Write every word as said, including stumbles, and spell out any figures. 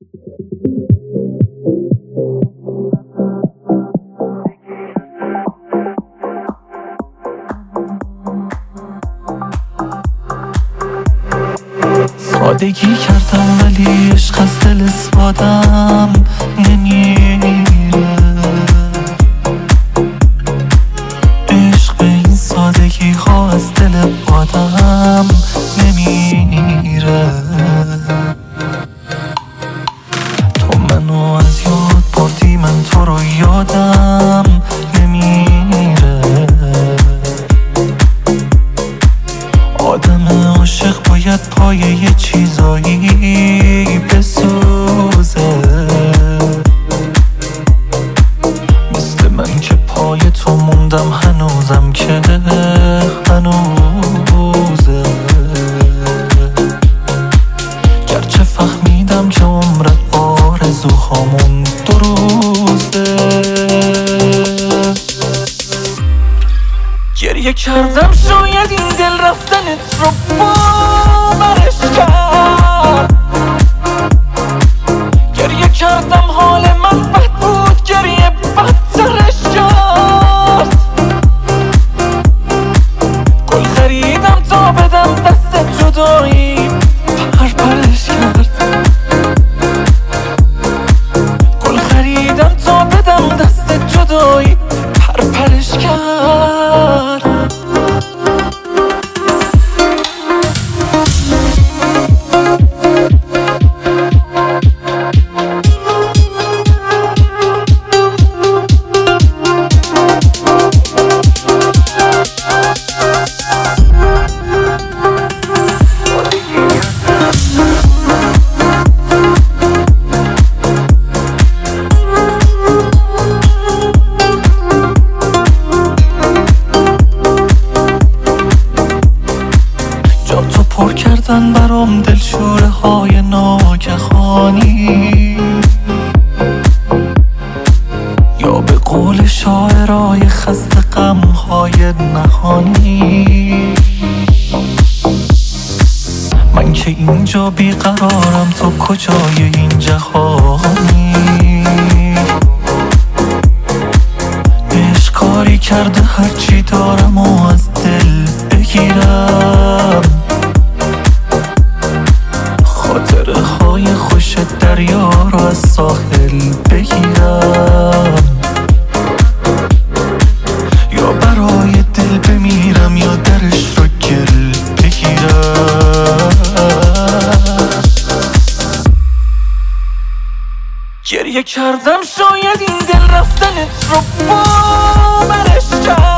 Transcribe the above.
سادگی کردم ولی عشق از دل اسپادم نمیره. عشق به این سادگی ها از دل آدم نمیره. تو منو از یاد بردی، من تو رو یادم نمیره. آدم عاشق باید پای یه چیزایی بسوزه، مثل من که پای تو موندم هنوزم که هنوزه. گرچه فهمیدم که عمرت آرزوهامون دو روزه. گریه کردم شاید این دل رفتنت رو باورش کرد. گریه کردم حال من بد بود، گریه بدترش کرد. گل خریدم تا بدم دست جدایی، پرپرش کرد. گل خریدم تا بدم دست جدایی، پرپرش کرد. پر کردن برام دلشوره های ناگهانی، یا به قول شاعرای خسته غم های نهانی. من که اینجا بیقرارم، تو کجای این جهانی؟ عشق کاری کرده هرچی دارم و از دل بگیرم. خاطره های خوش دریا رو از ساحل بگیرم، یا برای دل بمیرم یا درش رو گل بگیرم. گریه کردم شاید این دل رفتنت رو باورش کرد.